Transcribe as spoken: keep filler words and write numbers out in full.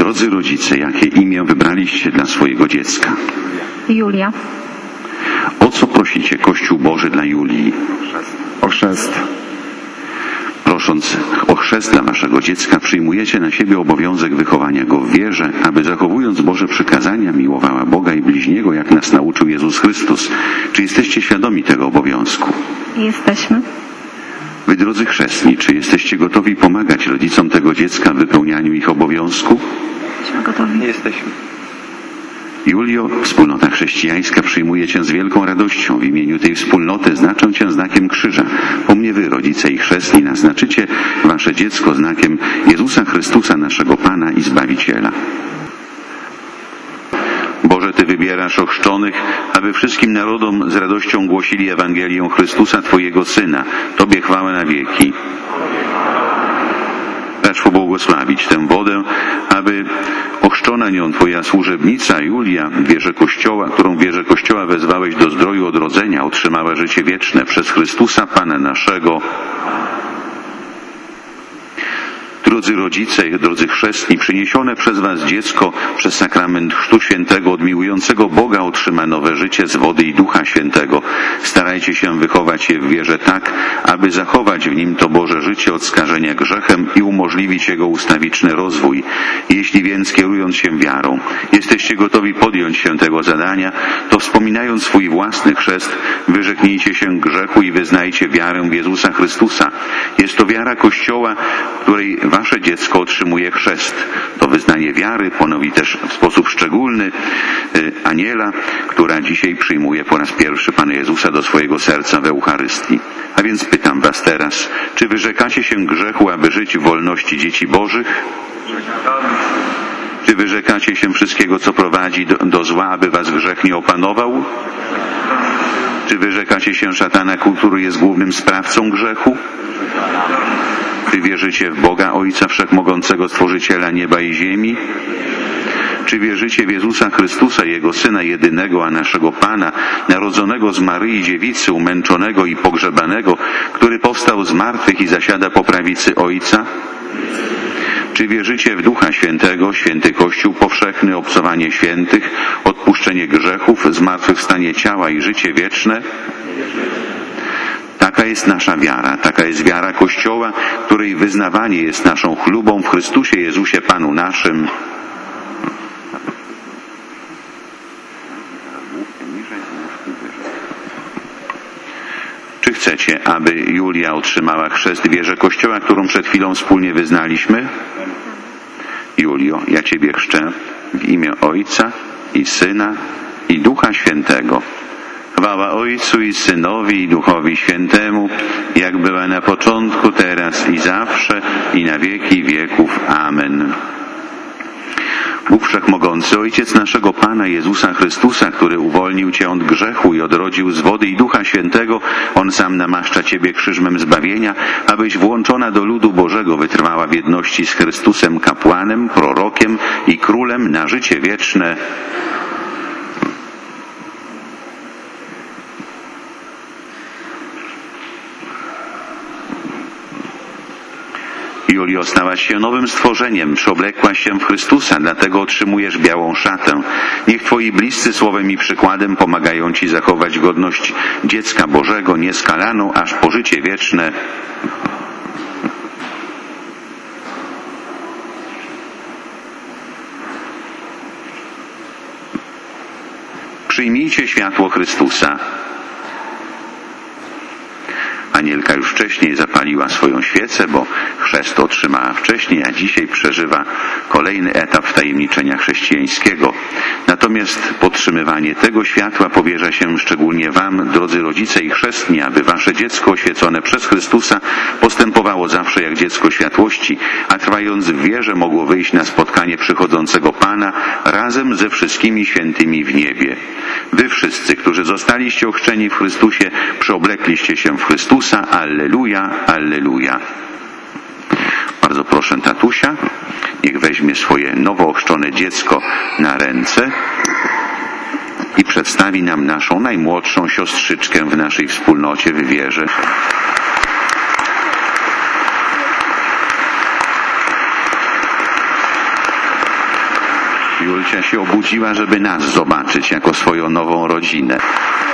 Drodzy rodzice, jakie imię wybraliście dla swojego dziecka? Julia. O co prosicie Kościół Boży dla Julii? O chrzest. Prosząc o chrzest dla waszego dziecka, przyjmujecie na siebie obowiązek wychowania go w wierze, aby zachowując Boże przykazania, miłowała Boga i bliźniego, jak nas nauczył Jezus Chrystus. Czy jesteście świadomi tego obowiązku? Jesteśmy. Wy, drodzy chrzestni, czy jesteście gotowi pomagać rodzicom tego dziecka w wypełnianiu ich obowiązku? Jesteśmy gotowi. Jesteśmy. Julio, wspólnota chrześcijańska przyjmuje Cię z wielką radością. W imieniu tej wspólnoty znaczę Cię znakiem krzyża. Po mnie wy, rodzice i chrzestni, naznaczycie Wasze dziecko znakiem Jezusa Chrystusa, naszego Pana i Zbawiciela. Boże, Ty wybierasz ochrzczonych, aby wszystkim narodom z radością głosili Ewangelię Chrystusa, Twojego Syna. Tobie chwała na wieki. Racz pobłogosławić tę wodę, aby ochrzczona nią Twoja służebnica Julia, w wierze Kościoła, którą w wierze Kościoła wezwałeś do zdroju odrodzenia, otrzymała życie wieczne przez Chrystusa Pana naszego. Drodzy rodzice, drodzy chrzestni, przyniesione przez Was dziecko przez sakrament Chrztu Świętego od miłującego Boga otrzyma nowe życie z wody i Ducha Świętego. Starajcie się wychować je w wierze tak, aby zachować w nim to Boże życie od skażenia grzechem i umożliwić jego ustawiczny rozwój. Jeśli więc, kierując się wiarą, jesteście gotowi podjąć się tego zadania, to wspominając swój własny chrzest, wyrzeknijcie się grzechu i wyznajcie wiarę w Jezusa Chrystusa. Jest to wiara Kościoła, której Wasze dziecko otrzymuje chrzest. To wyznanie wiary ponowi też w sposób szczególny Aniela, która dzisiaj przyjmuje po raz pierwszy Pana Jezusa do swojego serca w Eucharystii. A więc pytam Was teraz, czy wyrzekacie się grzechu, aby żyć w wolności dzieci Bożych? Czy wyrzekacie się wszystkiego, co prowadzi do, do zła, aby Was grzech nie opanował? Czy wyrzekacie się szatana, który jest głównym sprawcą grzechu? Czy wierzycie w Boga, Ojca Wszechmogącego, Stworzyciela nieba i ziemi? Czy wierzycie w Jezusa Chrystusa, Jego Syna jedynego, a naszego Pana, narodzonego z Maryi Dziewicy, umęczonego i pogrzebanego, który powstał z martwych i zasiada po prawicy Ojca? Czy wierzycie w Ducha Świętego, święty Kościół powszechny, obcowanie świętych, odpuszczenie grzechów, zmartwychwstanie ciała i życie wieczne? Taka jest nasza wiara, taka jest wiara Kościoła, której wyznawanie jest naszą chlubą w Chrystusie Jezusie Panu naszym. Czy chcecie, aby Julia otrzymała chrzest w wierze Kościoła, którą przed chwilą wspólnie wyznaliśmy? Julio, ja Ciebie chrzczę w imię Ojca i Syna i Ducha Świętego. Chwała Ojcu i Synowi i Duchowi Świętemu, jak była na początku, teraz i zawsze, i na wieki wieków. Amen. Bóg Wszechmogący, Ojciec naszego Pana Jezusa Chrystusa, który uwolnił Cię od grzechu i odrodził z wody i Ducha Świętego, On sam namaszcza Ciebie krzyżmem zbawienia, abyś włączona do ludu Bożego wytrwała w jedności z Chrystusem, kapłanem, prorokiem i królem na życie wieczne. Julio, stałaś się nowym stworzeniem, przeoblekłaś się w Chrystusa, dlatego otrzymujesz białą szatę. Niech Twoi bliscy słowem i przykładem pomagają Ci zachować godność dziecka Bożego, nieskalaną aż po życie wieczne. Przyjmijcie światło Chrystusa. Anielka już wcześniej zapaliła swoją świecę, bo chrzest otrzymała wcześniej, a dzisiaj przeżywa kolejny etap wtajemniczenia chrześcijańskiego. Natomiast podtrzymywanie tego światła powierza się szczególnie Wam, drodzy rodzice i chrzestni, aby Wasze dziecko oświecone przez Chrystusa postępowało zawsze jak dziecko światłości, a trwając w wierze mogło wyjść na spotkanie przychodzącego Pana razem ze wszystkimi świętymi w niebie. Wy wszyscy, którzy zostaliście ochrzczeni w Chrystusie, przeoblekliście się w Chrystusa. Alleluja, alleluja. Bardzo proszę tatusia, niech weźmie swoje nowo ochrzczone dziecko na ręce i przedstawi nam naszą najmłodszą siostrzyczkę w naszej wspólnocie w wierze. Julcia się obudziła, żeby nas zobaczyć jako swoją nową rodzinę.